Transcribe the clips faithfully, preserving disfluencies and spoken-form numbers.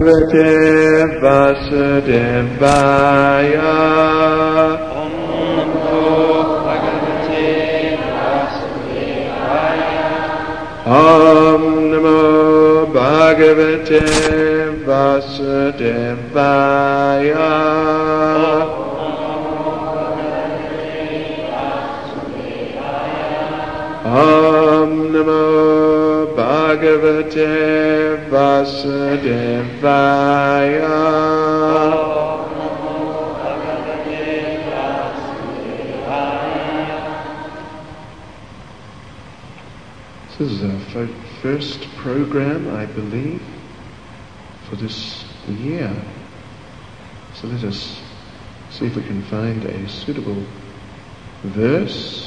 Bhagavate Vasudevaya. Om Namo Bhagavate Vasudevaya. Om Namo Bhagavate Vasudevaya. Om Namo Bhagavate Vasudevaya. This is our f- first program, I believe, for this year. So let us see if we can find a suitable verse.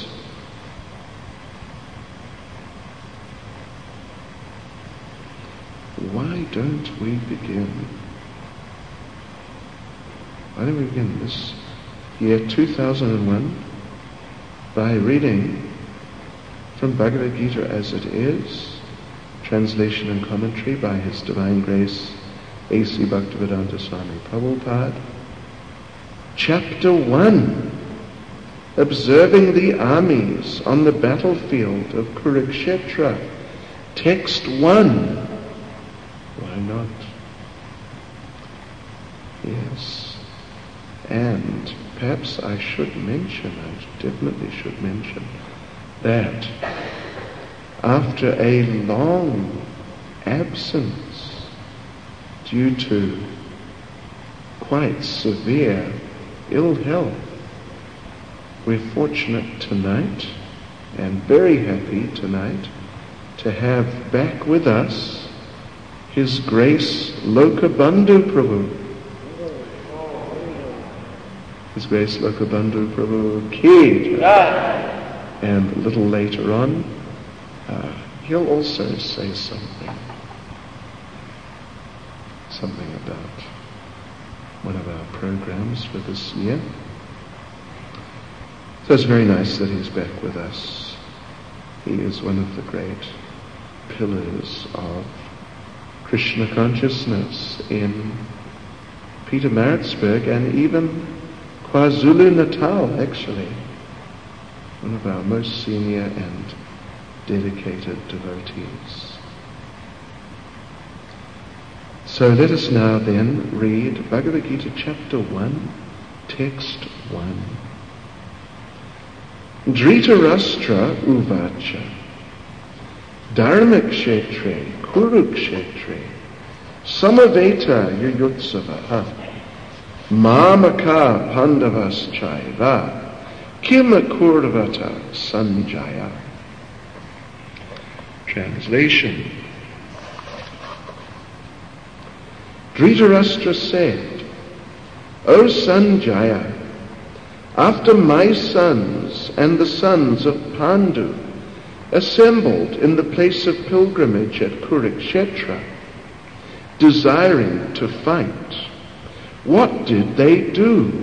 Why don't we begin? Why don't we begin this year two thousand one by reading from Bhagavad Gita as it is, translation and commentary by His Divine Grace A C Bhaktivedanta Swami Prabhupada, Chapter one, Observing the Armies on the Battlefield of Kurukshetra, Text one. Why not? Yes. And perhaps I should mention, I definitely should mention, that after a long absence due to quite severe ill health, we're fortunate tonight and very happy tonight to have back with us His Grace Lokabandhu Prabhu. His Grace Lokabandhu Prabhu Ki. And a little later on, uh, he'll also say something. Something about one of our programs for this year. So it's very nice that he's back with us. He is one of the great pillars of Krishna consciousness in Pietermaritzburg and even KwaZulu-Natal, actually. One of our most senior and dedicated devotees. So let us now then read Bhagavad Gita chapter one, text one. Dhritarashtra uvacha dharmakshetre kurukshetre samaveta yuyutsavaha mamaka pandavas chaiva Kima Kurvata Sanjaya. Translation. Dhritarashtra said, O Sanjaya, after my sons and the sons of Pandu assembled in the place of pilgrimage at Kurukshetra, desiring to fight, what did they do?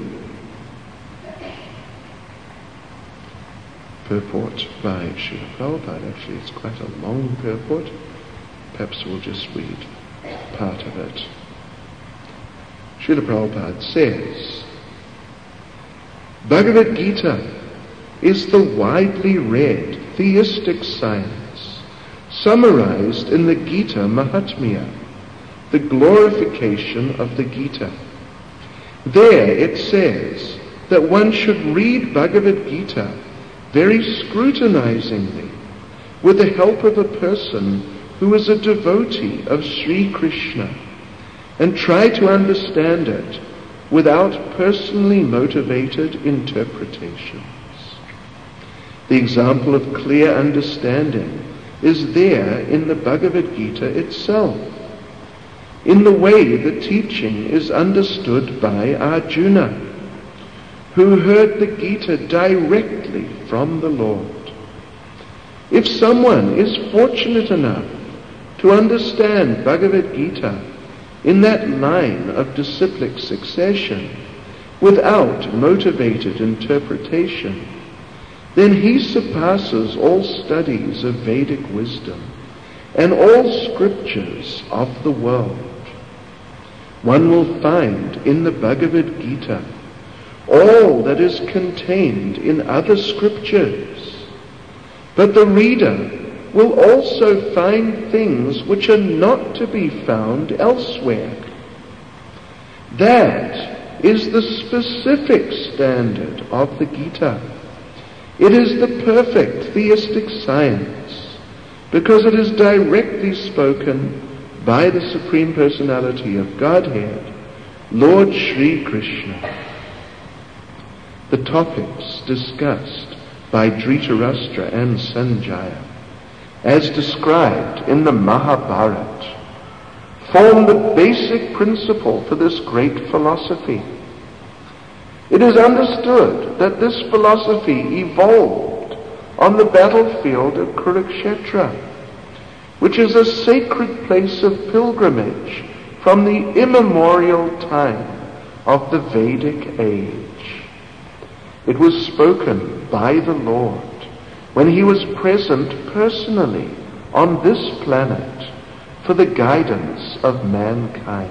Purport by Srila Prabhupada. Actually, it's quite a long purport. Perhaps we'll just read part of it. Srila Prabhupada says, Bhagavad Gita is the widely read theistic science summarized in the Gita Mahatmya, the glorification of the Gita. There it says that one should read Bhagavad Gita very scrutinizingly, with the help of a person who is a devotee of Sri Krishna, and try to understand it without personally motivated interpretations. The example of clear understanding is there in the Bhagavad Gita itself, in the way the teaching is understood by Arjuna, who heard the Gita directly from the Lord. If someone is fortunate enough to understand Bhagavad Gita in that line of disciplic succession without motivated interpretation, then he surpasses all studies of Vedic wisdom and all scriptures of the world. one will find in the Bhagavad Gita all that is contained in other scriptures. But the reader will also find things which are not to be found elsewhere. That is the specific standard of the Gita. It is the perfect theistic science because it is directly spoken by the Supreme Personality of Godhead, Lord Sri Krishna. The topics discussed by Dhritarashtra and Sanjaya, as described in the Mahabharata, form the basic principle for this great philosophy. It is understood that this philosophy evolved on the battlefield of Kurukshetra, which is a sacred place of pilgrimage from the immemorial time of the Vedic age. It was spoken by the Lord when he was present personally on this planet for the guidance of mankind.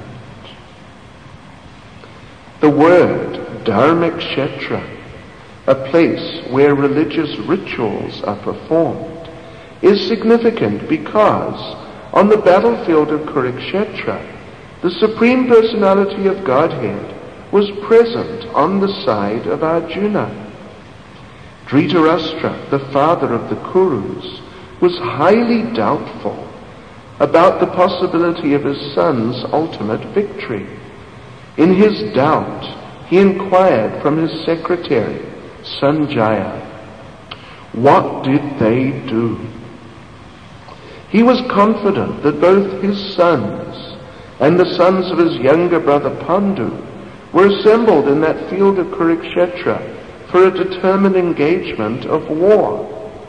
The word Dharmakshetra, a place where religious rituals are performed, is significant because on the battlefield of Kurukshetra, the Supreme Personality of Godhead was present on the side of Arjuna. Dhritarashtra, the father of the Kurus, was highly doubtful about the possibility of his son's ultimate victory. In his doubt, he inquired from his secretary, Sanjaya, what did they do? He was confident that both his sons and the sons of his younger brother Pandu were assembled in that field of Kurukshetra for a determined engagement of war.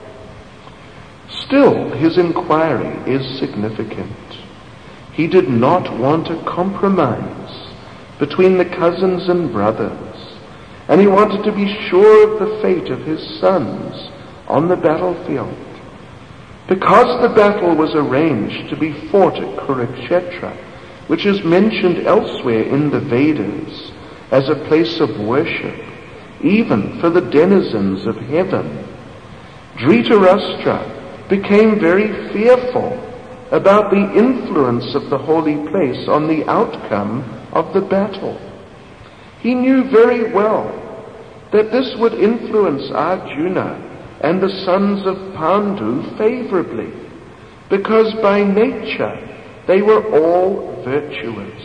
Still, his inquiry is significant. He did not want a compromise between the cousins and brothers, and he wanted to be sure of the fate of his sons on the battlefield. Because the battle was arranged to be fought at Kurukshetra, which is mentioned elsewhere in the Vedas as a place of worship, even for the denizens of heaven, Dhritarashtra became very fearful about the influence of the holy place on the outcome of the battle. He knew very well that this would influence Arjuna and the sons of Pandu favorably, because by nature they were all virtuous.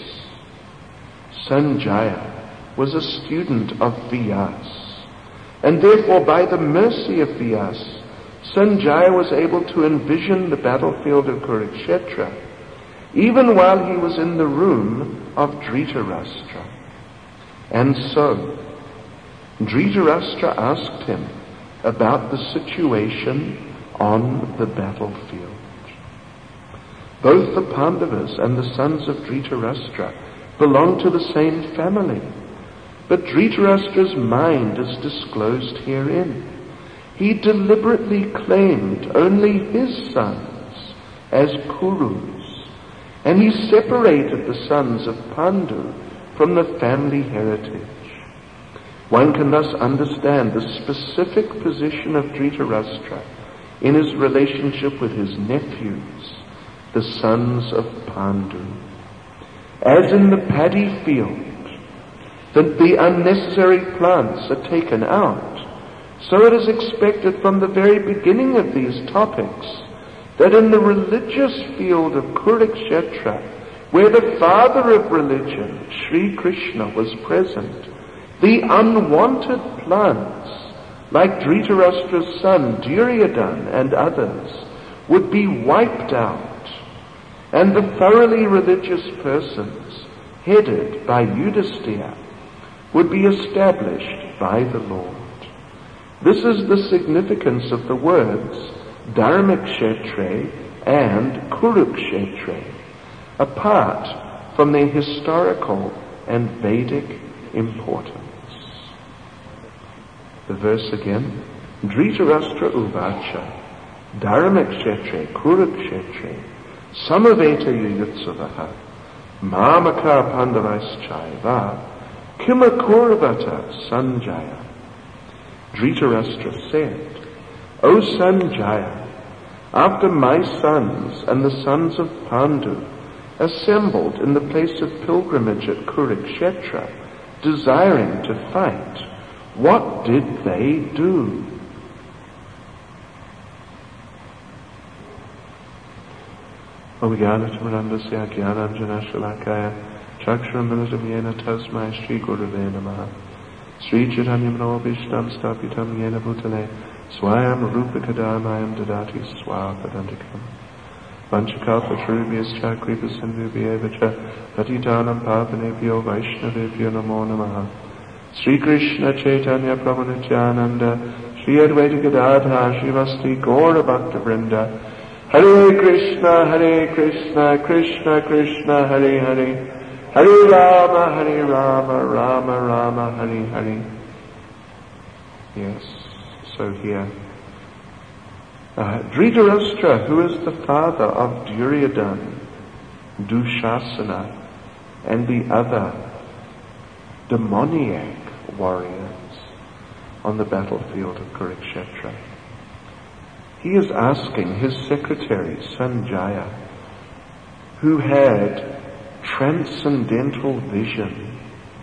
Sanjaya was a student of Vyas, and therefore by the mercy of Vyas, Sanjaya was able to envision the battlefield of Kurukshetra, even while he was in the room of Dhritarashtra. And so, Dhritarashtra asked him about the situation on the battlefield. Both the Pandavas and the sons of Dhritarashtra belong to the same family, but Dhritarashtra's mind is disclosed herein. He deliberately claimed only his sons as Kurus, and he separated the sons of Pandu from the family heritage. One can thus understand the specific position of Dhritarashtra in his relationship with his nephews, the sons of Pandu. As in the paddy field, that the unnecessary plants are taken out, so it is expected from the very beginning of these topics that in the religious field of Kurukshetra, where the father of religion, Sri Krishna, was present, the unwanted plants, like Dhritarashtra's son Duryodhana and others, would be wiped out, and the thoroughly religious persons, headed by Yudhisthira, would be established by the Lord. This is the significance of the words Dharmakshetra and Kurukshetra, apart from their historical and Vedic importance. The verse again, Dhritarashtra uvacha, Dharmakshetra Kurukshetra, samaveta yutsavaha, Mamaka Pandavaschaiva Kimakurvata Sanjaya. Dhritarashtra said, O Sanjaya, after my sons and the sons of Pandu assembled in the place of pilgrimage at Kurukshetra, desiring to fight, what did they do? Om Jnana-timirandasya Jnananjana-shalakaya Chakshram-militam yena tasmai Shri Gurave Namaha. Sri Chaitanya-manobhishtam stapitam yena bhutale Swayam Rupakadamayam Dadati Swapadantikam. Vanchakalpatarubhyascha Kripasinvibhyevacha Patitanam Pavanebhyo Vaishnavebhyo Namo Namaha. Sri Krishna Chaitanya Prabhu Nityananda Sri Advaita Gadadha Srivasti Gaura Bhakta Vrinda. Hare Krishna, Hare Krishna, Krishna Krishna, Hare Hare, Hare Rama, Hare Rama, Rama Rama, Hare Hare. Yes, so here, uh, Dhritarashtra, who is the father of Duryodhana, Dushasana, and the other demoniac warriors on the battlefield of Kurukshetra, he is asking his secretary, Sanjaya, who had transcendental vision.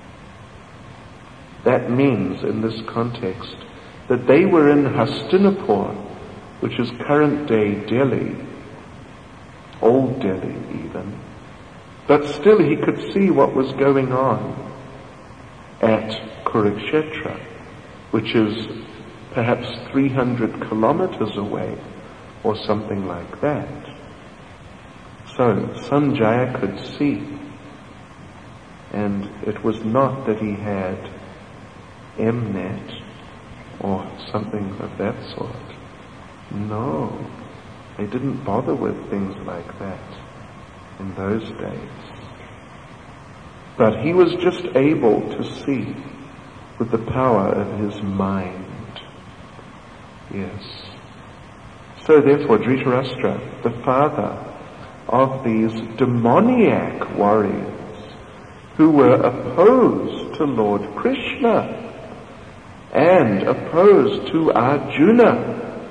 That means, in this context, that they were in Hastinapur, which is current-day Delhi, old Delhi even, but still he could see what was going on at Kurukshetra, which is perhaps three hundred kilometers away, or something like that. So Sanjaya could see, and it was not that he had Mnet or something of that sort. No, they didn't bother with things like that in those days. But he was just able to see with the power of his mind. Yes. So therefore Dhritarashtra, the father of these demoniac warriors who were opposed to Lord Krishna and opposed to Arjuna,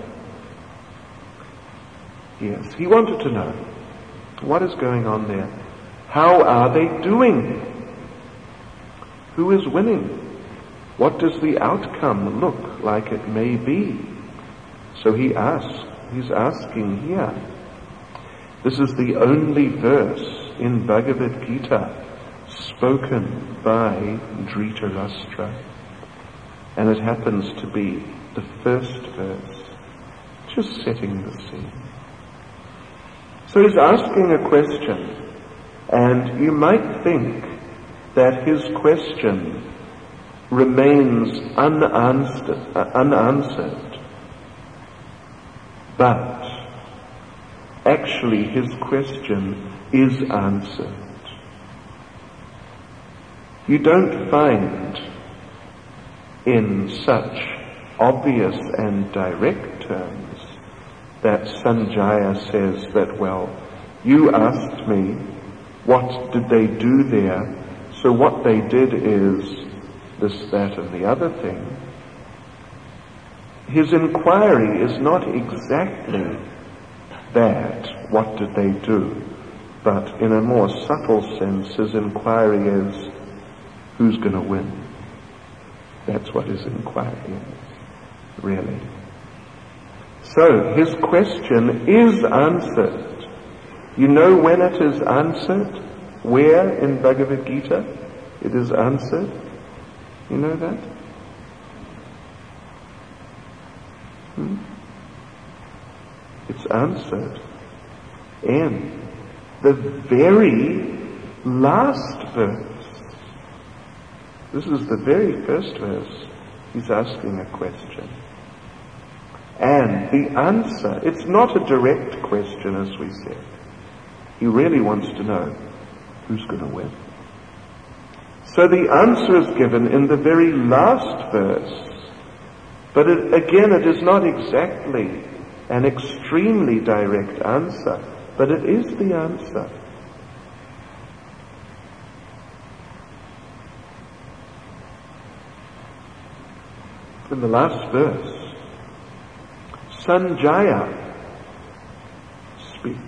yes, he wanted to know what is going on there. How are they doing? Who is winning? What does the outcome look like it may be? So he asks, he's asking here. This is the only verse in Bhagavad Gita spoken by Dhritarashtra. And it happens to be the first verse, just setting the scene. So he's asking a question, and you might think that his question remains unanswered, uh, unanswered. But actually his question is answered. You don't find in such obvious and direct terms that Sanjaya says that, well, you asked me what did they do there, so what they did is this, that, and the other thing. His inquiry is not exactly that, what did they do, but in a more subtle sense his inquiry is, who's going to win? That's what his inquiry is, really. So his question is answered. You know when it is answered? Where in Bhagavad Gita it is answered? You know that? Hmm? It's answered in the very last verse. This is the very first verse. He's asking a question. And the answer, it's not a direct question as we said. He really wants to know who's going to win. So the answer is given in the very last verse. But it, again, it is not exactly an extremely direct answer, but it is the answer. In the last verse, Sanjaya speaks.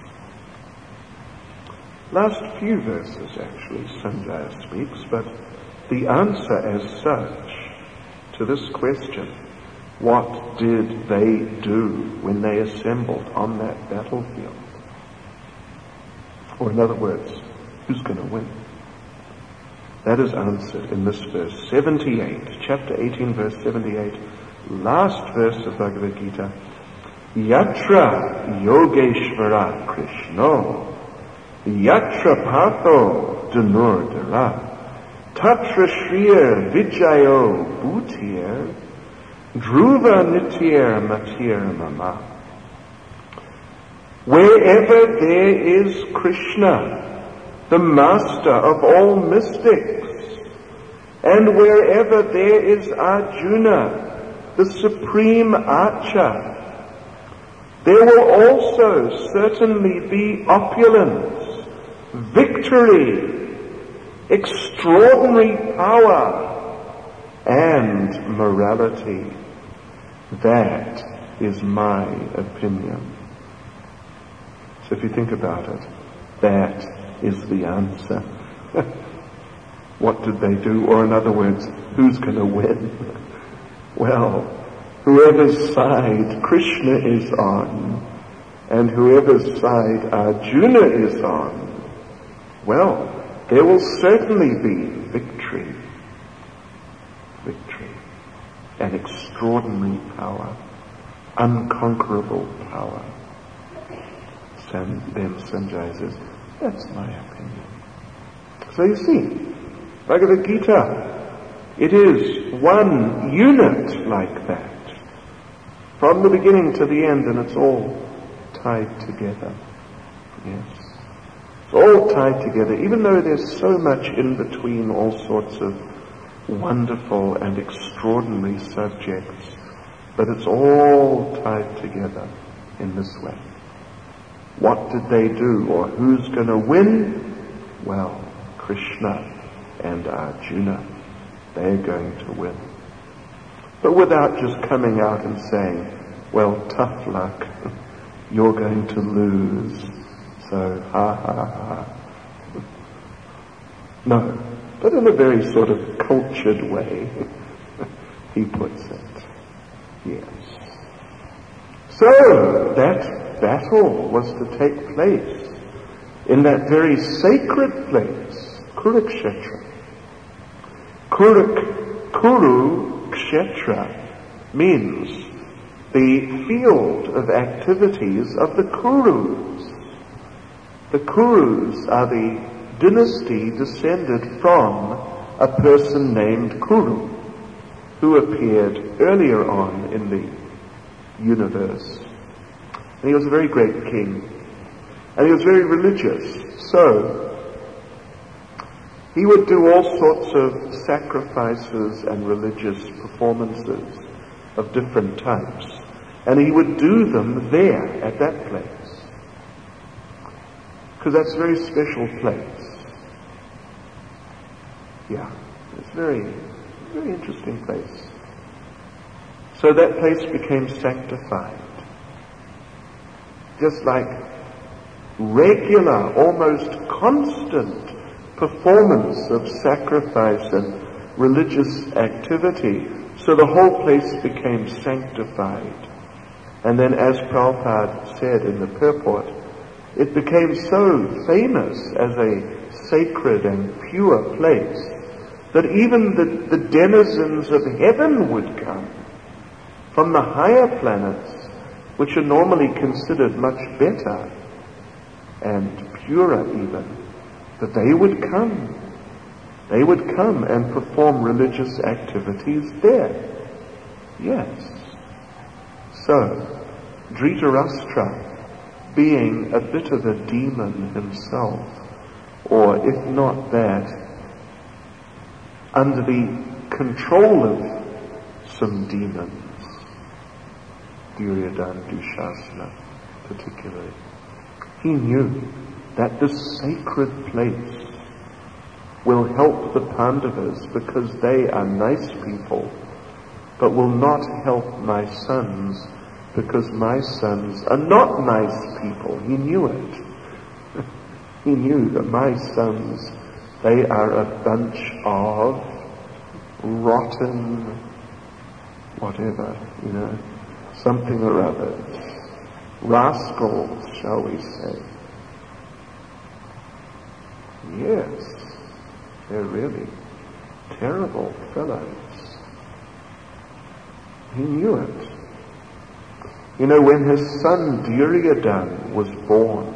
Last few verses, actually, Sanjaya speaks, but the answer as such to this question, what did they do when they assembled on that battlefield? Or in other words, who's going to win? That is answered in this verse seventy-eight, chapter eighteen, verse seventy-eight, last verse of Bhagavad Gita. Yatra Yogeshvara Krishno, Yatra Patho Dhanurdara, Tatra Shriya Vijayo Bhutir, Dhruva Nityar Matir Mama. Wherever there is Krishna, the master of all mystics, and wherever there is Arjuna, the supreme archer, there will also certainly be opulence, victory, extraordinary power, and morality. That is my opinion. So if you think about it, that is the answer. What did they do? Or in other words, who's going to win? Well, whoever's side Krishna is on, and whoever's side Arjuna is on, well, there will certainly be victory. Victory. And extraordinary power. Unconquerable power. San, then Sanjaya says, that's my opinion. So you see, Bhagavad Gita, it is one unit like that. From the beginning to the end, and it's all tied together. Yes. It's all tied together, even though there's so much in between, all sorts of wonderful and extraordinary subjects, but it's all tied together in this way. What did they do, or who's going to win? Well, Krishna and Arjuna, they're going to win. But without just coming out and saying, well, tough luck, you're going to lose, so ha ha ha. No, but in a very sort of cultured way, he puts it. Yes. So, that battle was to take place in that very sacred place, Kurukshetra. Kuruk, Kuru Kshetra means the field of activities of the Kurus. The Kurus are the dynasty descended from a person named Kuru, who appeared earlier on in the universe. And he was a very great king. And he was very religious. So, he would do all sorts of sacrifices and religious performances of different types. And he would do them there, at that place. Because that's a very special place. Yeah, it's a very, very interesting place. So that place became sanctified. Just like regular, almost constant performance of sacrifice and religious activity. So the whole place became sanctified. And then, as Prabhupada said in the purport, it became so famous as a sacred and pure place that even the, the denizens of heaven would come from the higher planets, which are normally considered much better and purer even, that they would come. They would come and perform religious activities there. Yes. So, Dhritarashtra, being a bit of a demon himself, or if not that, under the control of some demons, Duryodhana, Dushasana particularly, he knew that this sacred place will help the Pandavas because they are nice people but will not help my sons because my sons are not nice people. He knew it. He knew that my sons, they are a bunch of rotten whatever, you know, something or other. Rascals, shall we say. Yes, they're really terrible fellows. He knew it. You know, when his son Duryodhana was born,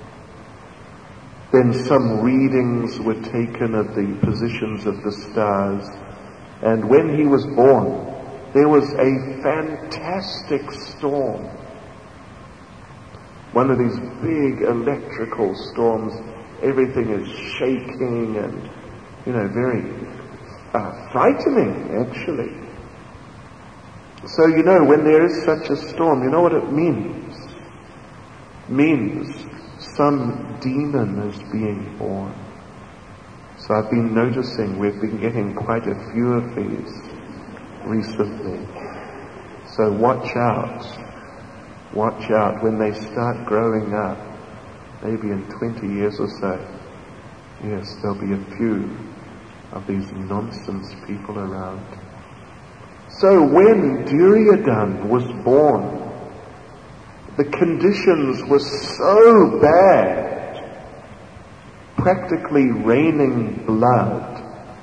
then some readings were taken of the positions of the stars, and when he was born, there was a fantastic storm. One of these big electrical storms. Everything is shaking and, you know, very uh, frightening, actually. So, you know, when there is such a storm, you know what it means? It means some demon is being born. So I've been noticing we've been getting quite a few of these recently. So watch out. Watch out when they start growing up. Maybe in twenty years or so, yes, there'll be a few of these nonsense people around. So when Duryodhana was born, the conditions were so bad, practically raining blood,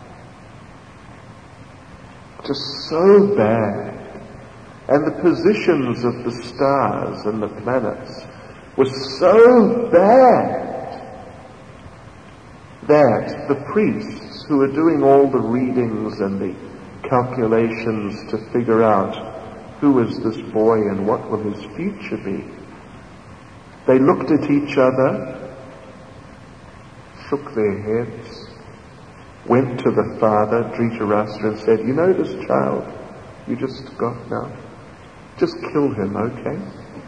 just so bad, and the positions of the stars and the planets was so bad that the priests who were doing all the readings and the calculations to figure out who is this boy and what will his future be, they looked at each other, shook their heads, went to the father, Dhritarashtra, and said, you know this child you just got now? Just kill him, okay?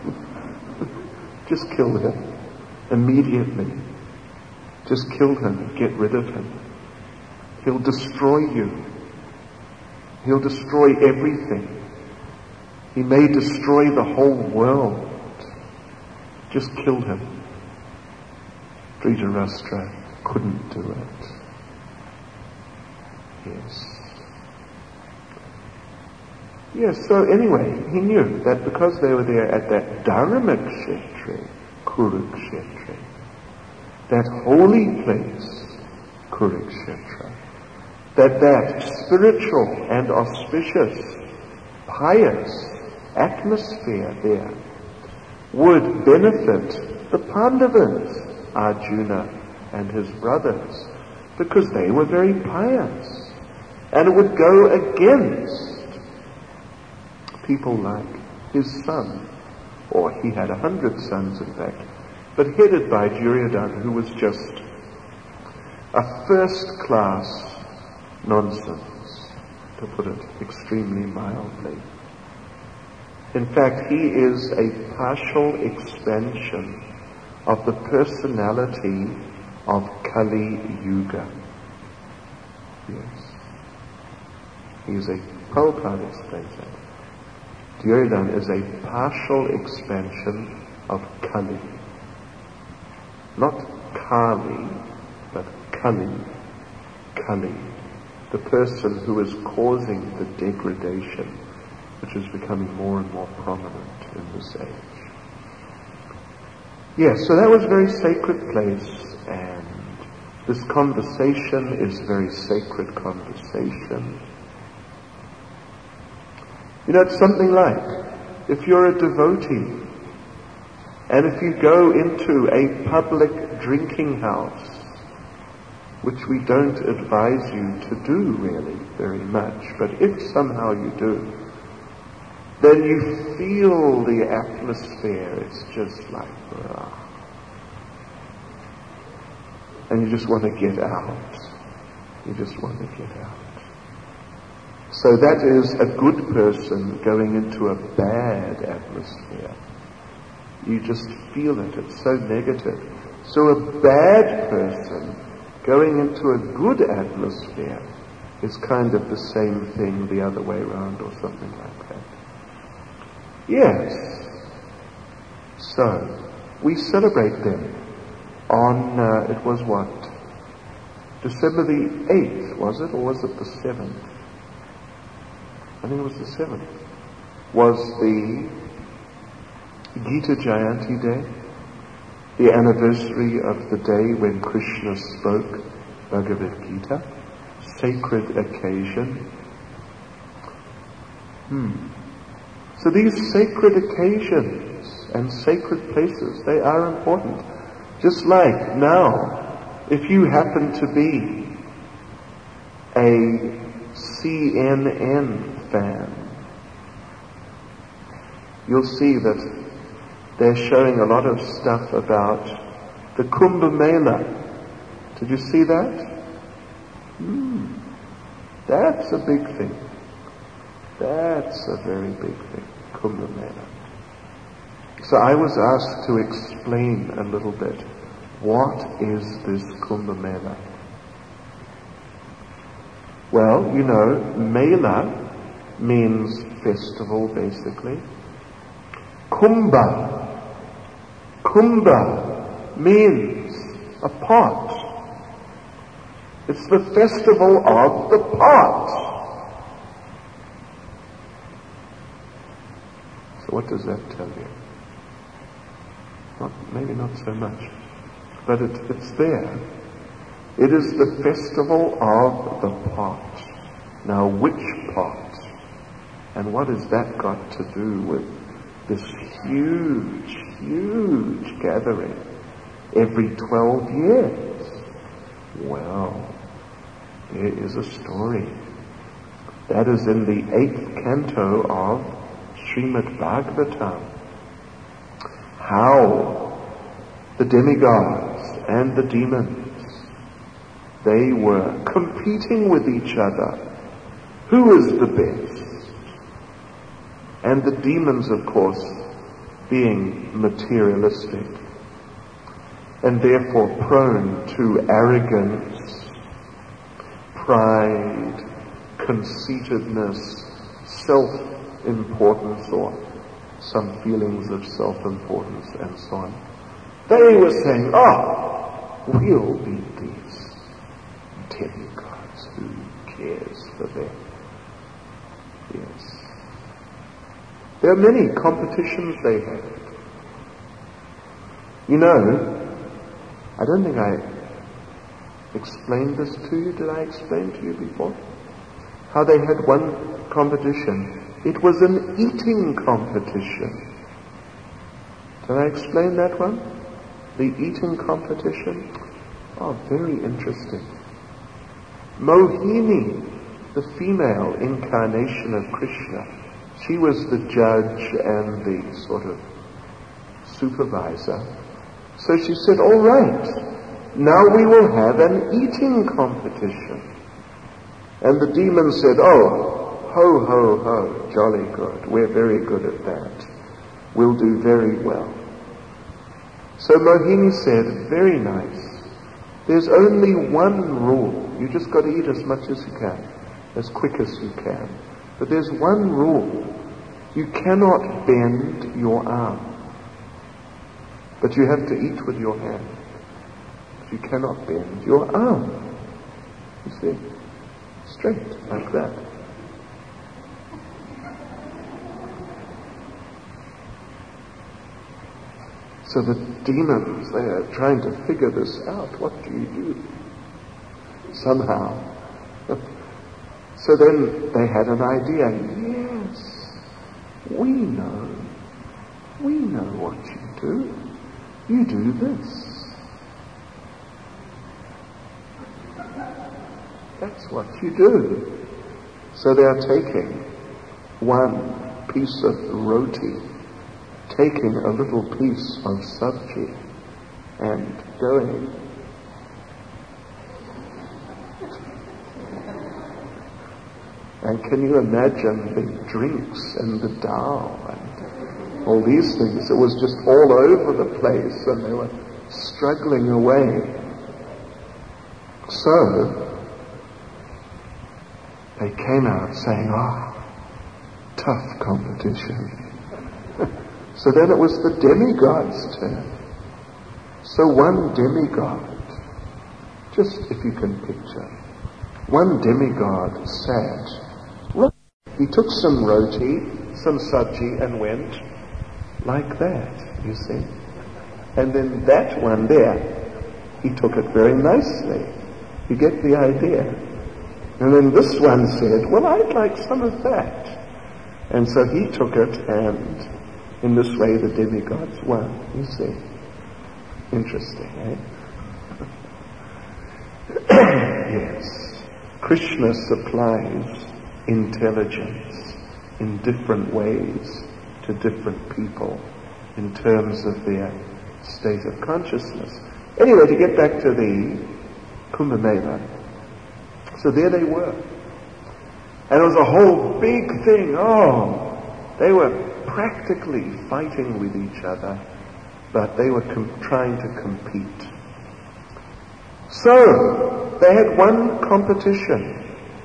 Just kill him immediately. Just kill him, get rid of him. He'll destroy you. He'll destroy everything. He may destroy the whole world. Just kill him. Dhritarashtra couldn't do it. Yes. Yes, so anyway, he knew that because they were there at that Dharmakshetra, Kurukshetra, that holy place, Kurukshetra, that that spiritual and auspicious, pious atmosphere there would benefit the Pandavas, Arjuna and his brothers, because they were very pious, and it would go against people like his son, or he had a hundred sons in fact, but headed by Duryodhana, who was just a first-class nonsense, to put it extremely mildly. In fact, he is a partial expansion of the personality of Kali Yuga. Yes. He is a, Prabhupada explains that. Duryodhana is a partial expansion of Kali. Not Kali, but Kali. Kali. The person who is causing the degradation, which is becoming more and more prominent in this age. Yes, so that was a very sacred place, and this conversation is a very sacred conversation. You know, it's something like, if you're a devotee, and if you go into a public drinking house, which we don't advise you to do really very much, but if somehow you do, then you feel the atmosphere, it's just like, ah. And you just want to get out. You just want to get out. So that is a good person going into a bad atmosphere. You just feel it, it's so negative. So a bad person going into a good atmosphere is kind of the same thing the other way around or something like that. Yes. So, we celebrate them on, uh, it was what? December the eighth, was it? Or was it the seventh? I think it was the seventh. Was the Gita Jayanti Day, the anniversary of the day when Krishna spoke Bhagavad Gita, sacred occasion. Hmm. So these sacred occasions and sacred places, they are important. Just like now, if you happen to be a C N N fan, you'll see that they're showing a lot of stuff about the Kumbh Mela. Did you see that? Hmm. That's a big thing. That's a very big thing, Kumbh Mela. So I was asked to explain a little bit, what is this Kumbh Mela? Well, you know, Mela means festival, basically. Kumbha. Kumbha means a pot. It's the festival of the pot. So what does that tell you? Not, maybe not so much, but it, it's there. It is the festival of the pot. Now, which pot? And what has that got to do with this huge, huge gathering every twelve years? Well, there is a story. That is in the eighth canto of Srimad Bhagavatam. How the demigods and the demons, they were competing with each other. Who is the best? And the demons, of course, being materialistic and therefore prone to arrogance, pride, conceitedness, self-importance, or some feelings of self-importance and so on. They were saying, oh, we'll beat these demigods. Who cares for them? Yes. There are many competitions they had. You know, I don't think I explained this to you. Did I explain to you before? How they had one competition. It was an eating competition. Did I explain that one? The eating competition? Oh, very interesting. Mohini, the female incarnation of Krishna, she was the judge and the sort of supervisor. So she said, all right, now we will have an eating competition. And the demon said, oh, ho, ho, ho, jolly good. We're very good at that. We'll do very well. So Mohini said, very nice. There's only one rule. You just got to eat as much as you can, as quick as you can. But there's one rule. You cannot bend your arm. But you have to eat with your hand. But you cannot bend your arm. You see? Straight, like that. So the demons, they are trying to figure this out. What do you do? Somehow. So then they had an idea. Yes, we know. We know what you do. You do this. That's what you do. So they are taking one piece of roti, taking a little piece of sabji, and going. And can you imagine the drinks and the dal and all these things? It was just all over the place, and they were struggling away. So they came out saying, oh, tough competition. So then it was the demigod's turn. So one demigod, just if you can picture, one demigod sat, he took some roti, some sabji, and went like that, you see. And then that one there, he took it very nicely. You get the idea. And then this one said, well, I'd like some of that. And so he took it, and in this way the demigods won, you see. Interesting, eh? Yes. Krishna supplies intelligence in different ways to different people in terms of their state of consciousness. Anyway, to get back to the Kumbh Mela. So there they were. And it was a whole big thing. Oh, they were practically fighting with each other, but they were com- trying to compete. So, they had one competition.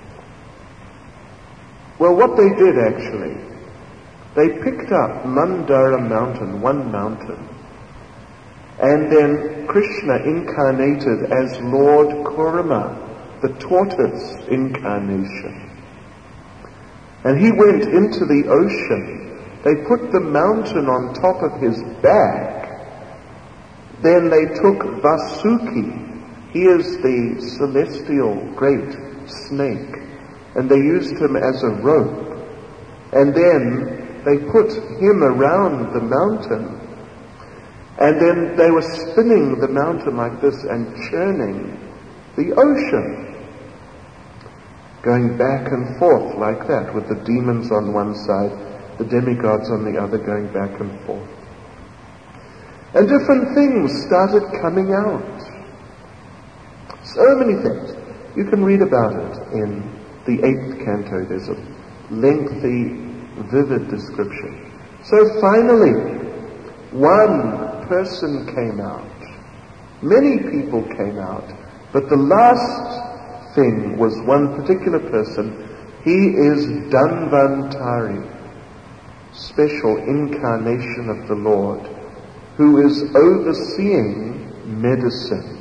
Well, what they did actually, they picked up Mandara mountain, one mountain, and then Krishna incarnated as Lord Kurma, the tortoise incarnation. And he went into the ocean. They put the mountain on top of his back. Then they took Vasuki. He is the celestial great snake. And they used him as a rope. And then they put him around the mountain. And then they were spinning the mountain like this and churning the ocean. Going back and forth like that, with the demons on one side, the demigods on the other, going back and forth. And different things started coming out. So many things. You can read about it in the eighth canto. There's a lengthy, vivid description. So finally, one person came out. Many people came out. But the last thing was one particular person. He is Dhanvantari, special incarnation of the Lord, who is overseeing medicine.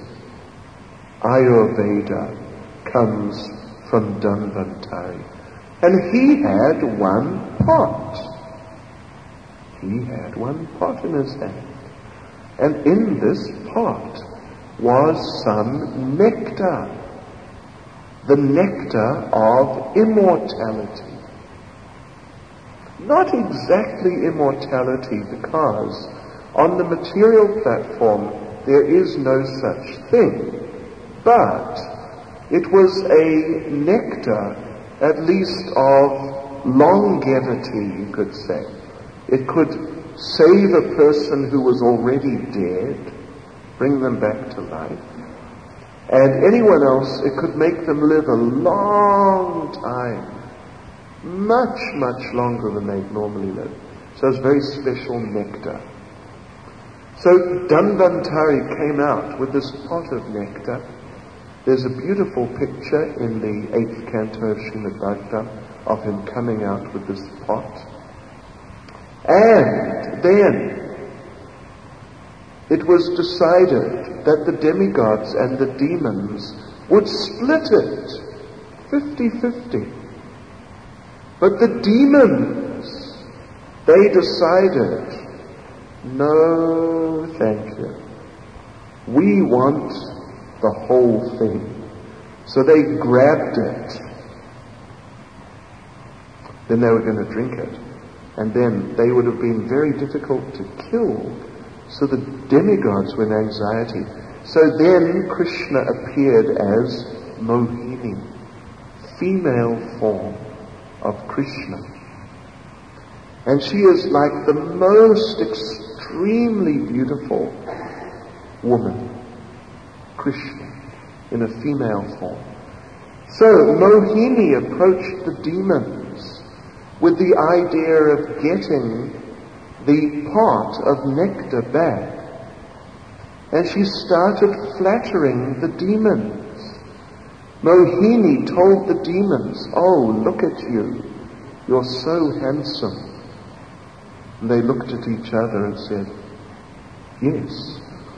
Ayurveda comes from Dhanvantari. And he had one pot. He had one pot in his hand. And in this pot was some nectar. The nectar of immortality. Not exactly immortality, because on the material platform there is no such thing. But it was a nectar, at least of longevity, you could say. It could save a person who was already dead, bring them back to life. And anyone else, it could make them live a long time. Much, much longer than they normally live. So it's very special nectar. So Dhanvantari came out with this pot of nectar. There's a beautiful picture in the eighth canto of Srimad Bhagavatam of him coming out with this pot. And then it was decided that the demigods and the demons would split it fifty-fifty. But the demons, they decided, no, thank you. We want the whole thing. So they grabbed it. Then they were going to drink it. And then they would have been very difficult to kill. So the demigods were in anxiety. So then Krishna appeared as Mohini, female form of Krishna. And she is like the most extremely beautiful woman, Krishna, in a female form. So Mohini approached the demons with the idea of getting the pot of nectar back. And she started flattering the demons. Mohini told the demons, "Oh, look at you. You're so handsome." And they looked at each other and said, "Yes."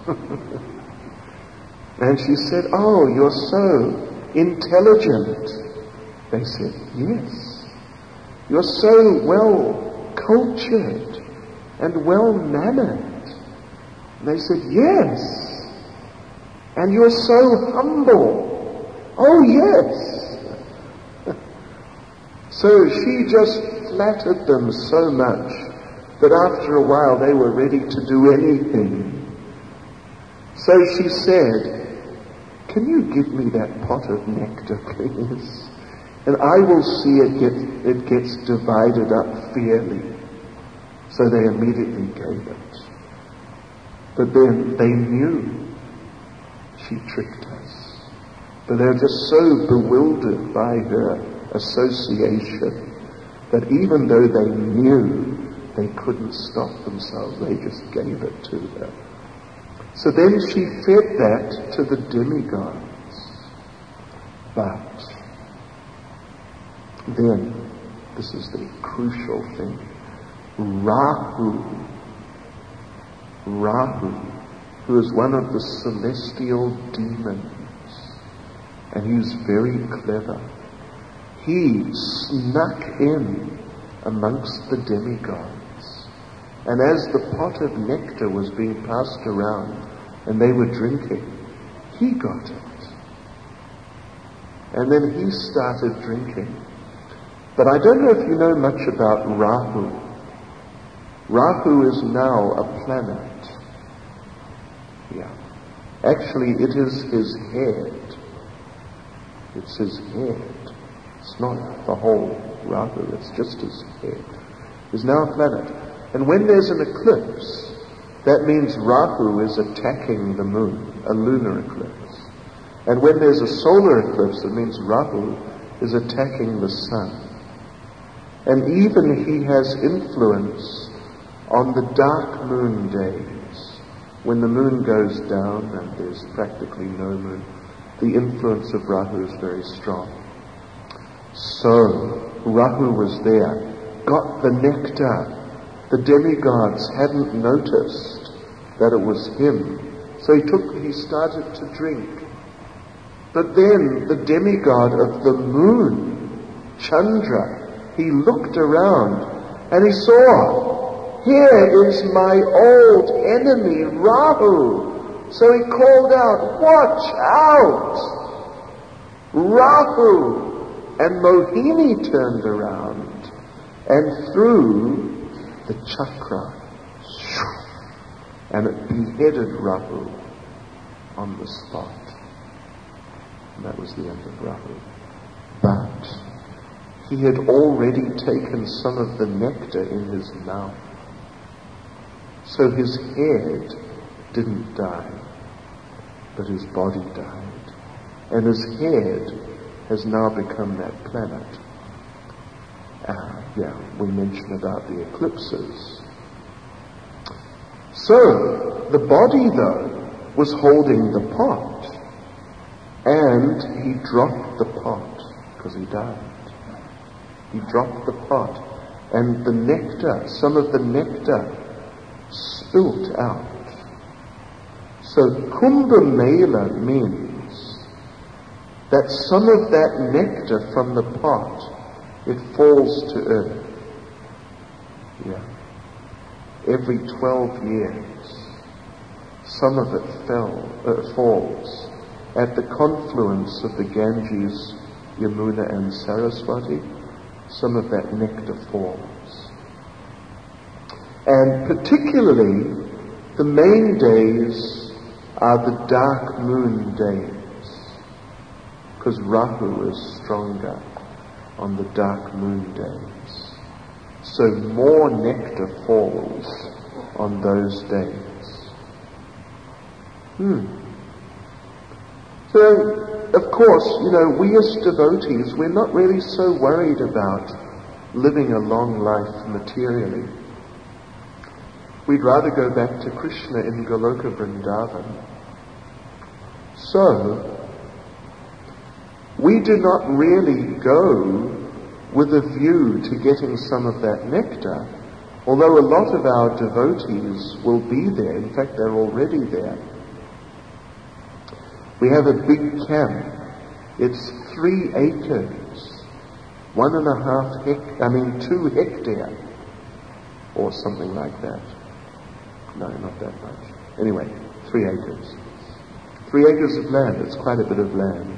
And she said, "Oh, you're so intelligent." They said, "Yes." "You're so well cultured and well mannered." And they said, "Yes." "And you're so humble." "Oh, yes." So she just flattered them so much that after a while they were ready to do anything. So she said, "Can you give me that pot of nectar, please? And I will see it, get, it gets divided up fairly." So they immediately gave it. But then they knew she tricked us. But they were just so bewildered by her association that even though they knew, they couldn't stop themselves. They just gave it to her. So then she fed that to the demigods. But then, this is the crucial thing, Rahu, Rahu, who is one of the celestial demons, and he's very clever, he snuck in amongst the demigods. And as the pot of nectar was being passed around and they were drinking, he got it. And then he started drinking. But I don't know if you know much about Rahu. Rahu is now a planet. Yeah. Actually, it is his head. It's his head. It's not the whole Rahu, it's just his head. He's now a planet. And when there's an eclipse, that means Rahu is attacking the moon, a lunar eclipse. And when there's a solar eclipse, it means Rahu is attacking the sun. And even he has influence on the dark moon days. When the moon goes down and there's practically no moon, the influence of Rahu is very strong. So, Rahu was there, got the nectar. The demigods hadn't noticed that it was him. So he took, he started to drink. But then the demigod of the moon, Chandra, he looked around and he saw, "Here is my old enemy, Rahu." So he called out, "Watch out, Rahu." And Mohini turned around and threw the chakra, and it beheaded Rahu on the spot. And that was the end of Rahu. But he had already taken some of the nectar in his mouth. So his head didn't die, but his body died. And his head has now become that planet. Uh, yeah, we mentioned about the eclipses. So, the body, though, was holding the pot. And he dropped the pot, because he died. He dropped the pot. And the nectar, some of the nectar, spilt out. So, Kumbh Mela means that some of that nectar from the pot, it falls to earth. Yeah. Every twelve years, some of it fell, uh, falls at the confluence of the Ganges, Yamuna and Saraswati. Some of that nectar falls. And particularly, the main days are the dark moon days, because Rahu is stronger on the dark moon days. So more nectar falls on those days. Hmm. So, of course, you know, we as devotees, we're not really so worried about living a long life materially. We'd rather go back to Krishna in Goloka Vrindavan. So, we do not really go with a view to getting some of that nectar, although a lot of our devotees will be there. In fact, they're already there. We have a big camp. It's three acres, one and a half hec- I mean two hectare, or something like that. No, not that much. Anyway, three acres. Three acres of land. It's quite a bit of land.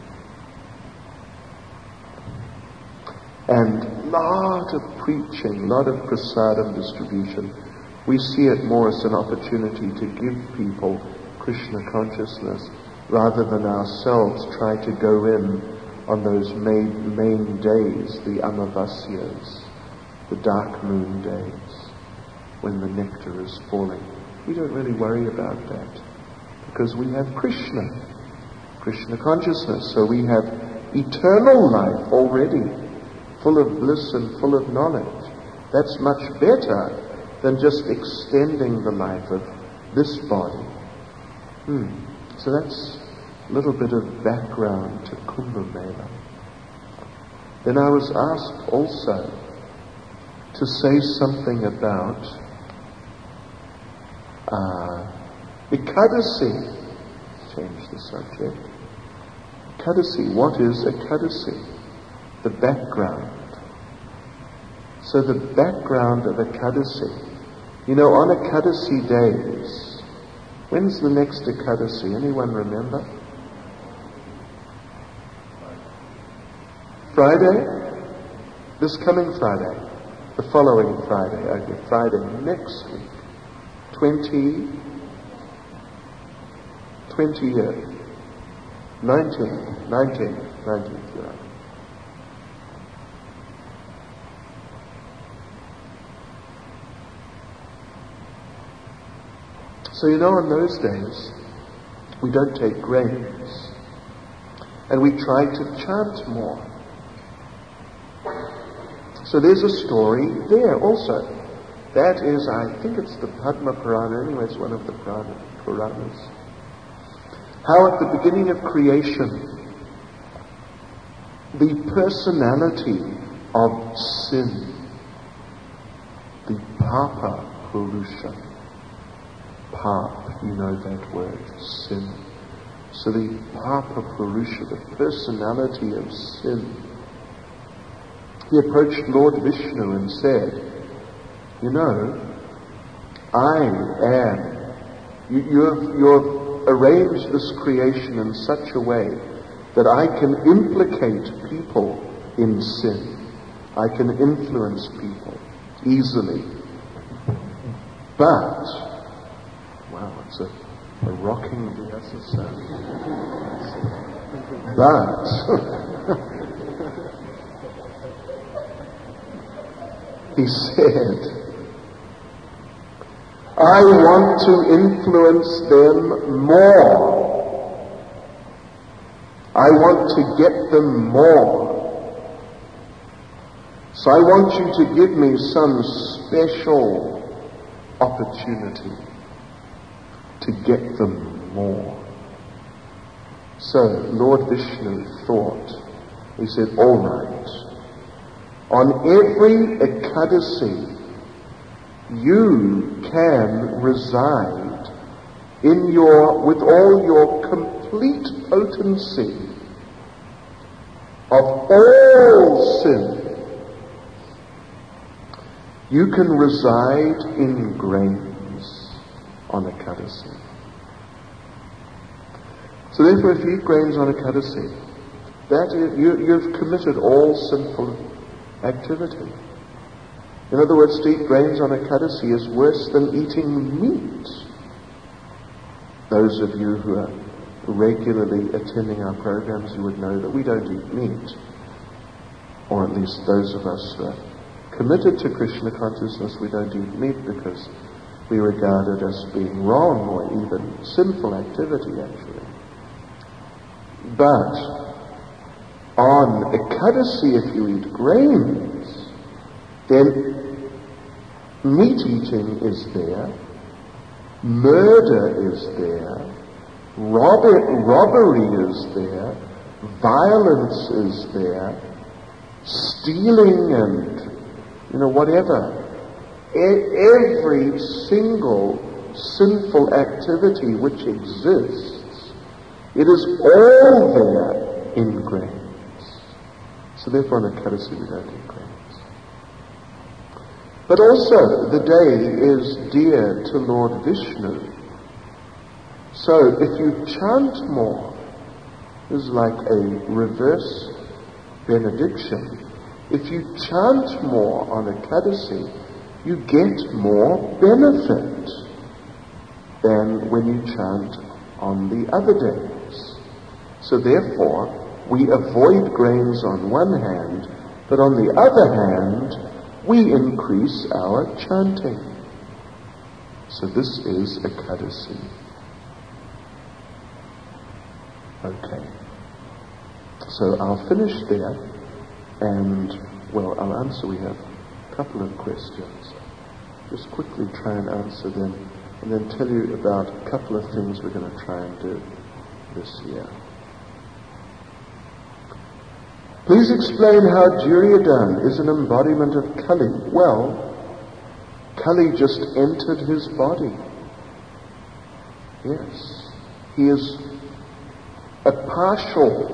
And a lot of preaching, a lot of prasadam distribution. We see it more as an opportunity to give people Krishna consciousness rather than ourselves try to go in on those main, main days, the amavasyas, the dark moon days, when the nectar is falling. We don't really worry about that because we have Krishna, Krishna consciousness. So we have eternal life already, full of bliss and full of knowledge. That's much better than just extending the life of this body. Hmm. So that's a little bit of background to Kumbh Mela. Then I was asked also to say something about uh, Ekadasi. Change the subject. Ekadasi. What is Ekadasi? The background. So the background of Ekadasi. You know, on Ekadasi days, when's the next Ekadasi? Anyone remember? Friday? This coming Friday. The following Friday. Okay, Friday next week. Twenty, twentieth, nineteenth, nineteenth, nineteenth, you're right. So you know, on those days, we don't take grains. And we try to chant more. So there's a story there also. That is, I think it's the Padma Purana, anyway, it's one of the Puranas. How at the beginning of creation, the personality of sin, the Papa Purusha, Pap, you know that word, sin. So the Papa Purusha, the personality of sin, he approached Lord Vishnu and said, you know, I am, you, you, have, you have arranged this creation in such a way that I can implicate people in sin. I can influence people easily. But, wow, it's a, a rocking Vyasa sound. But, he said, I want to influence them more. I want to get them more. So I want you to give me some special opportunity to get them more. So Lord Vishnu thought, he said, all right, on every Ekadasi, you can reside in your, with all your complete potency of all sin. You can reside in grains on Ekadasi. So therefore, if you eat grains on Ekadasi, that is, you, you've committed all sinful activity. In other words, to eat grains on Ekadasi is worse than eating meat. Those of you who are regularly attending our programs, you would know that we don't eat meat. Or at least those of us who are committed to Krishna consciousness, we don't eat meat because we regard it as being wrong or even sinful activity, actually. But on Ekadasi, if you eat grains, then meat eating is there, murder is there, robber, robbery is there, violence is there, stealing and, you know, whatever. E- every single sinful activity which exists, it is all there in grains. So therefore on Ekadasi we don't eat grains. But also the day is dear to Lord Vishnu. So if you chant more, this is like a reverse benediction. If you chant more on Ekadasi, you get more benefit than when you chant on the other days. So therefore, we avoid grains on one hand, but on the other hand, we increase our chanting. So this is Ekadasi. Okay. So I'll finish there, and, well, I'll answer. We have a couple of questions. Just quickly try and answer them, and then tell you about a couple of things we're going to try and do this year. Please explain how Duryodhana is an embodiment of Kali. Well, Kali just entered his body. Yes. He is a partial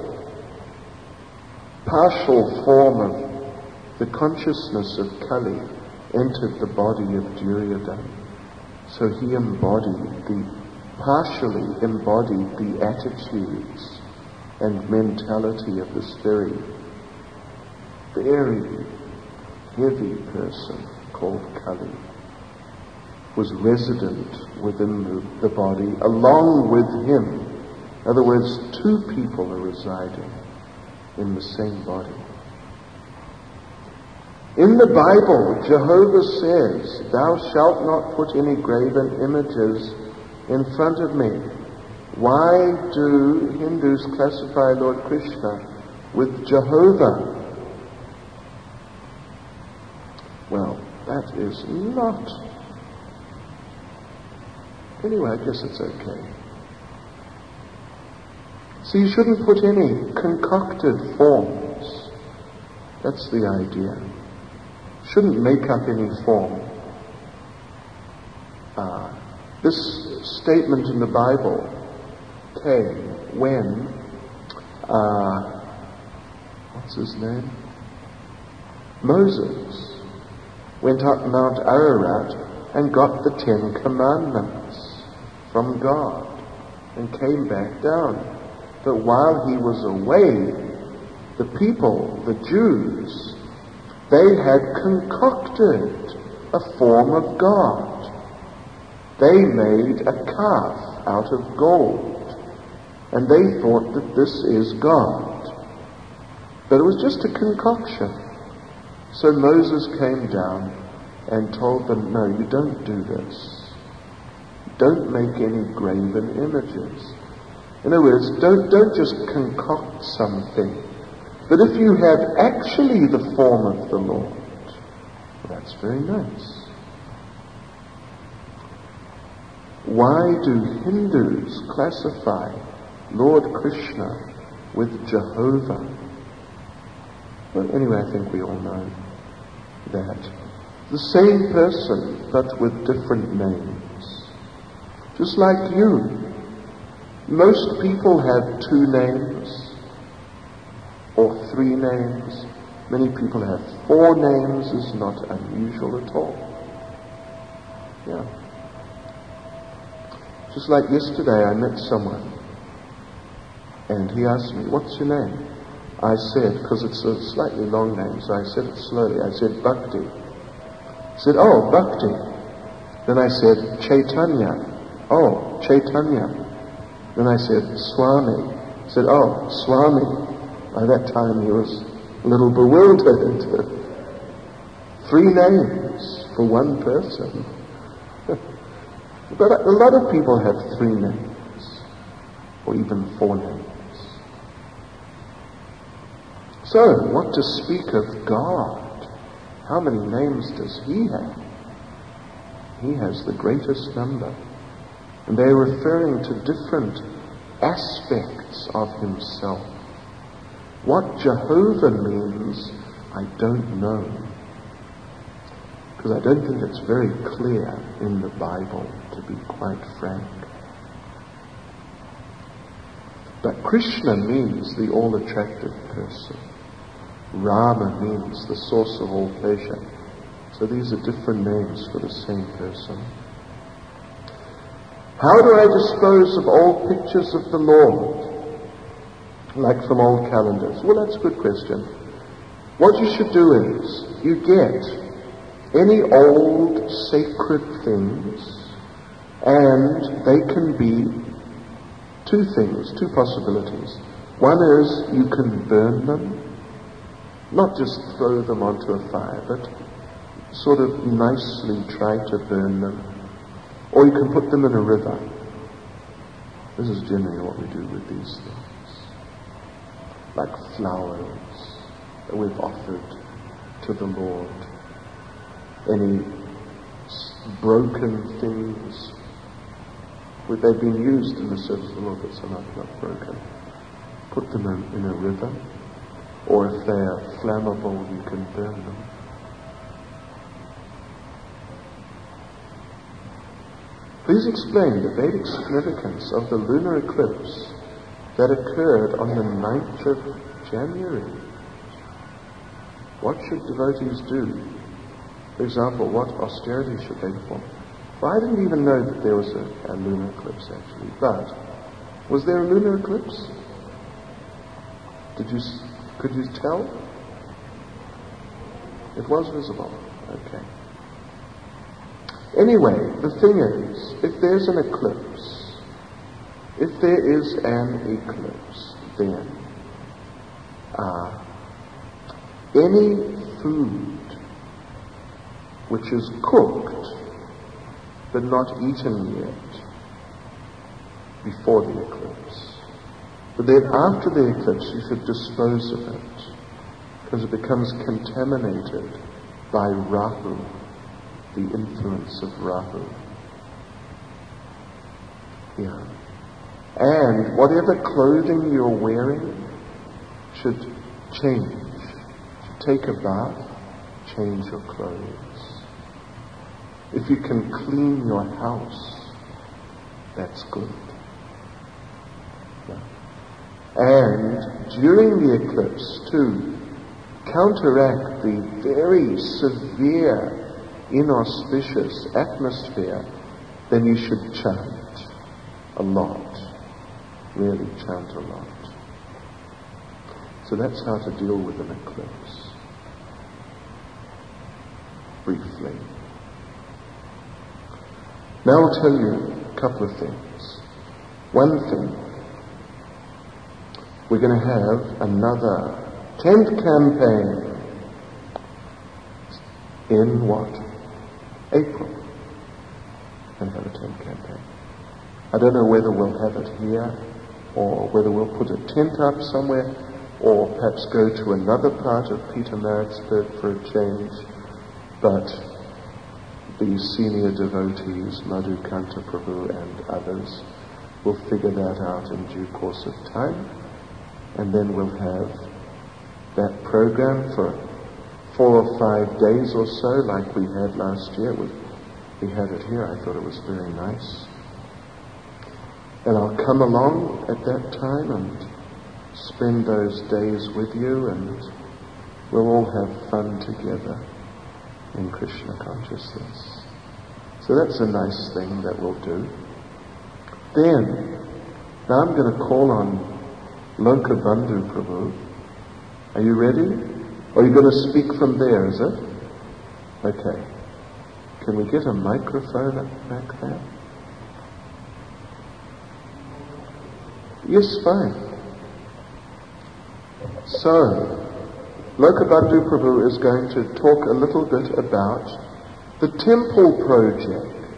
partial form of the consciousness of Kali entered the body of Duryodhana. So he embodied the, partially embodied the attitudes and mentality of this very, very heavy person called Kali, was resident within the, the body along with him. In other words, two people are residing in the same body. In the Bible, Jehovah says, "Thou shalt not put any graven images in front of me." Why do Hindus classify Lord Krishna with Jehovah? Well, that is not. Anyway, I guess it's okay. So you shouldn't put any concocted forms. That's the idea. Shouldn't make up any form. Uh, this statement in the Bible came when, uh, what's his name? Moses went up Mount Ararat and got the Ten Commandments from God and came back down. But while he was away, the people, the Jews, they had concocted a form of God. They made a calf out of gold, and they thought that this is God. But it was just a concoction. So Moses came down and told them, no, you don't do this. Don't make any graven images. In other words, don't, don't just concoct something. But if you have actually the form of the Lord, well, that's very nice. Why do Hindus classify Lord Krishna with Jehovah? Well, anyway, I think we all know that. The same person, but with different names. Just like you. Most people have two names or three names. Many people have four names. Is not unusual at all. Yeah. Just like yesterday, I met someone and he asked me, "What's your name?" I said, because it's a slightly long name, so I said it slowly. I said, "Bhakti." He said, "Oh, Bhakti." Then I said, "Chaitanya." "Oh, Chaitanya." Then I said, "Swami." He said, "Oh, Swami." By that time he was a little bewildered. Three names for one person. But a lot of people have three names, or even four names. So, what to speak of God? How many names does He have? He has the greatest number. And they're referring to different aspects of Himself. What Jehovah means, I don't know. Because I don't think it's very clear in the Bible, to be quite frank. But Krishna means the all-attractive person. Rama means the source of all pleasure. So these are different names for the same person. How do I dispose of old pictures of the Lord, like from old calendars? Well, that's a good question. What you should do is, you get any old sacred things, and they can be two things, two possibilities. One is you can burn them, not just throw them onto a fire, but sort of nicely try to burn them. Or you can put them in a river. This is generally what we do with these things. Like flowers that we've offered to the Lord. Any broken things, where they've been used in the service of the Lord, but some are not broken. Put them in, in a river. Or if they are flammable, you can burn them. Please explain the Vedic significance of the lunar eclipse that occurred on the ninth of January. What should devotees do? For example, what austerity should they perform? Well, I didn't even know that there was a, a lunar eclipse actually, but was there a lunar eclipse? Did you, could you tell? It was visible. Okay. Anyway, the thing is, if there's an eclipse, if there is an eclipse, then uh, any food which is cooked but not eaten yet before the eclipse, but then after the eclipse you should dispose of it, because it becomes contaminated by Rahu, the influence of Rahu. Yeah. And whatever clothing you're wearing should change. Should take a bath, change your clothes. If you can clean your house, that's good. Yeah. And during the eclipse, too, counteract the very severe inauspicious atmosphere, then you should chant a lot. Really chant a lot. So that's how to deal with an eclipse. Briefly. Now I'll tell you a couple of things. One thing, we're going to have another tenth campaign in what? April, and have a tent campaign. I don't know whether we'll have it here, or whether we'll put a tent up somewhere, or perhaps go to another part of Pietermaritzburg for a change, but the senior devotees, Madhukanta Prabhu and others, will figure that out in due course of time, and then we'll have that program for four or five days or so, like we had last year. We, we had it here. I thought it was very nice. And I'll come along at that time and spend those days with you, and we'll all have fun together in Krishna consciousness. So that's a nice thing that we'll do. Then, now I'm going to call on Lokabandhu Prabhu. Are you ready? Or are you going to speak from there, is it? Okay. Can we get a microphone up back there? Yes, fine. So, Lokabandhu Prabhu is going to talk a little bit about the temple project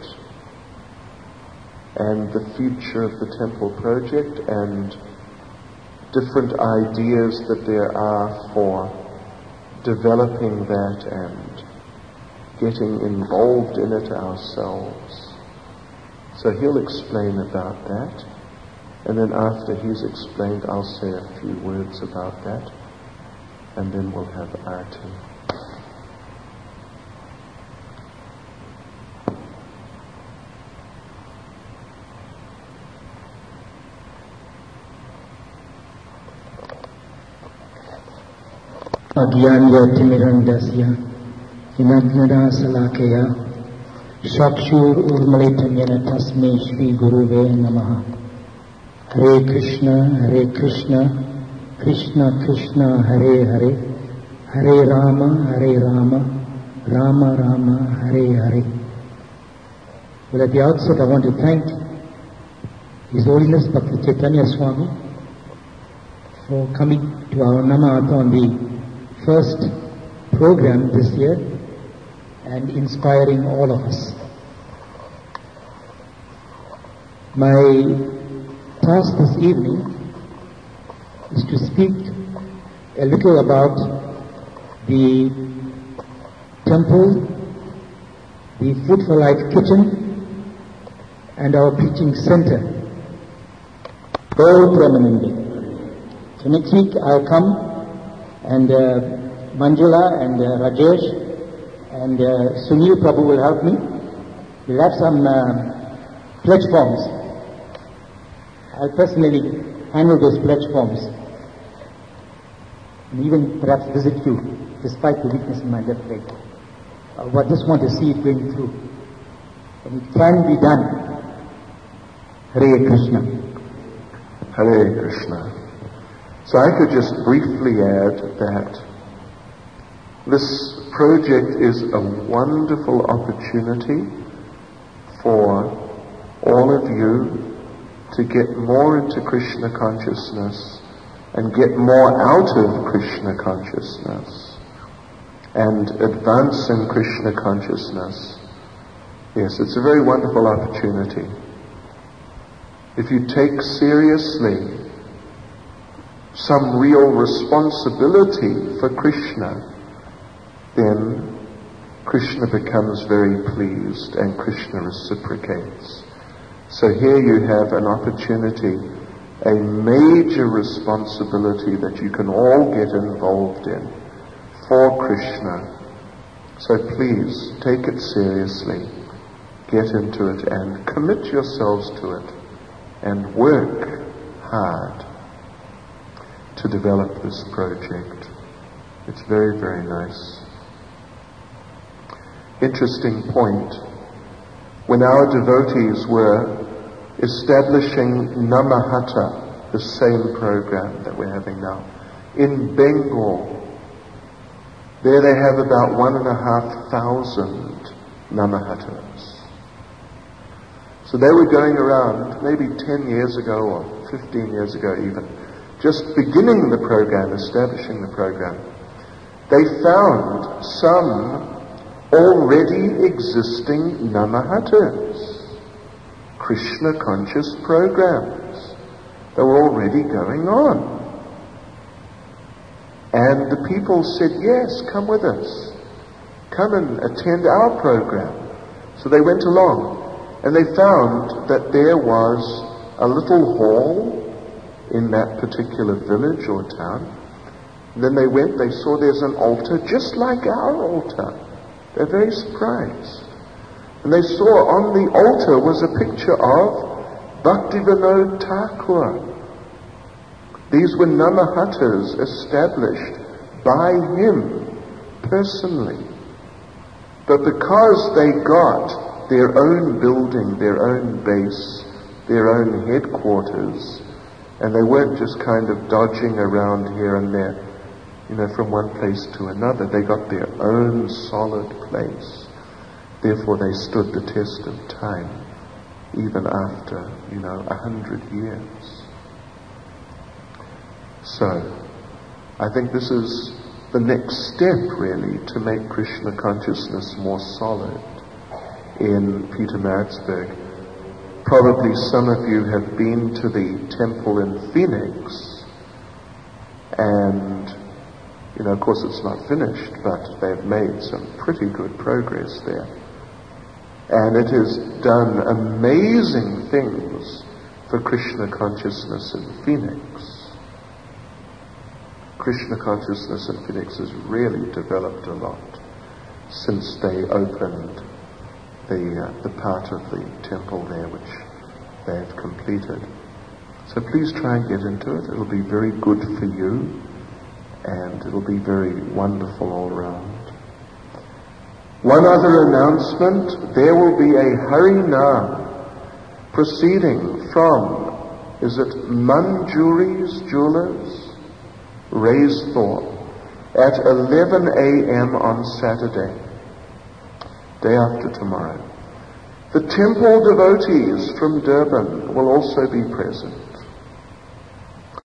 and the future of the temple project and different ideas that there are for developing that and getting involved in it ourselves. So he'll explain about that, and then after he's explained, I'll say a few words about that. and then we'll have Arti. Agyanya Timirandasya Inagnada Salakaya Shakshur Urmalitamyana Tasme Shri Guruve Namaha. Hare Krishna, Hare Krishna, Krishna Krishna, Hare Hare, Hare Rama, Hare Rama, Rama Rama, Hare Hare. Well, at the outset I want to thank His Holiness Bhakti Chaitanya Swami for coming to our Namata on the first program this year and inspiring all of us. My task this evening is to speak a little about the temple, the Food for Life kitchen, and our preaching center, all prominently. So next week I'll come and uh, Manjula and uh, Rajesh and uh, Sunil Prabhu will help me. We'll have some uh, pledge forms. I'll personally handle those pledge forms and even perhaps visit you despite the weakness in my left leg. Uh, I just want to see it going through. And it can be done. Hare Krishna. Hare Krishna. So I could just briefly add that this project is a wonderful opportunity for all of you to get more into Krishna consciousness and get more out of Krishna consciousness and advance in Krishna consciousness. Yes, it's a very wonderful opportunity. If you take seriously some real responsibility for Krishna, then Krishna becomes very pleased and Krishna reciprocates. So here you have an opportunity, a major responsibility that you can all get involved in for Krishna. So please take it seriously, get into it and commit yourselves to it and work hard to develop this project. It's very, very nice. Interesting point. When our devotees were establishing Namahata, the same program that we're having now, in Bengal, there they have about one and a half thousand Namahatas. So they were going around maybe ten years ago or fifteen years ago even, just beginning the program, establishing the program. They found some already existing Namahatas, Krishna conscious programs. They were already going on. And the people said, yes, come with us. Come and attend our program. So they went along. And they found that there was a little hall in that particular village or town. And then they went, they saw there's an altar just like our altar. They're very surprised. And they saw on the altar was a picture of Bhaktivinoda Thakur. These were Namahatas established by him personally. But because they got their own building, their own base, their own headquarters, and they weren't just kind of dodging around here and there, you know, from one place to another. They got their own solid place. Therefore they stood the test of time, even after, you know, a hundred years. So, I think this is the next step, really, to make Krishna consciousness more solid in Pietermaritzburg. Probably some of you have been to the temple in Phoenix, and, you know, of course it's not finished, but they've made some pretty good progress there. And it has done amazing things for Krishna consciousness in Phoenix. Krishna consciousness in Phoenix has really developed a lot since they opened the, uh, the part of the temple there which they've completed. So please try and get into it. It'll be very good for you, and it'll be very wonderful all around. One other announcement, there will be a Harinam proceeding from, is it Manjuri's Jewelers, Raisthorpe, at eleven a.m. on Saturday, day after tomorrow. The temple devotees from Durban will also be present.